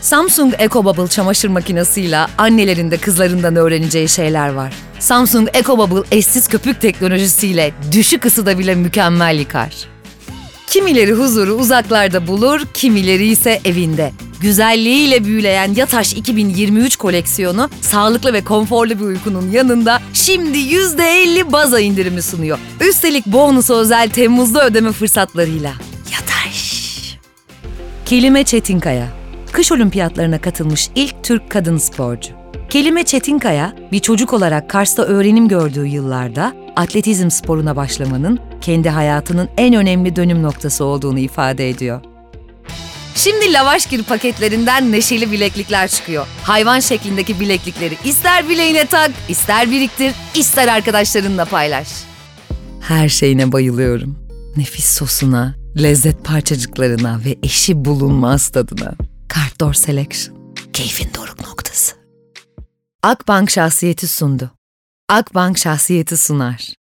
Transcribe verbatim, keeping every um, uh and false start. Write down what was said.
Samsung EcoBubble çamaşır makinesiyle annelerin de kızlarından öğreneceği şeyler var. Samsung EcoBubble eşsiz köpük teknolojisiyle düşük ısıda bile mükemmel yıkar. Kimileri huzuru uzaklarda bulur, kimileri ise evinde. Güzelliğiyle büyüleyen Yataş iki bin yirmi üç koleksiyonu sağlıklı ve konforlu bir uykunun yanında şimdi yüzde elli baza indirimi sunuyor. Üstelik bonusa özel Temmuz'da ödeme fırsatlarıyla. Yataş. Kelime Çetinkaya, kış olimpiyatlarına katılmış ilk Türk kadın sporcu. Kelime Çetinkaya, bir çocuk olarak Kars'ta öğrenim gördüğü yıllarda atletizm sporuna başlamanın kendi hayatının en önemli dönüm noktası olduğunu ifade ediyor. Şimdi Lavaşgir paketlerinden neşeli bileklikler çıkıyor. Hayvan şeklindeki bileklikleri ister bileğine tak, ister biriktir, ister arkadaşlarınla paylaş. Her şeyine bayılıyorum. Nefis sosuna, lezzet parçacıklarına ve eşi bulunmaz tadına. Cartdor Selection, keyfin doruk noktası. Akbank Şahsiyeti sundu. Akbank Şahsiyeti sunar.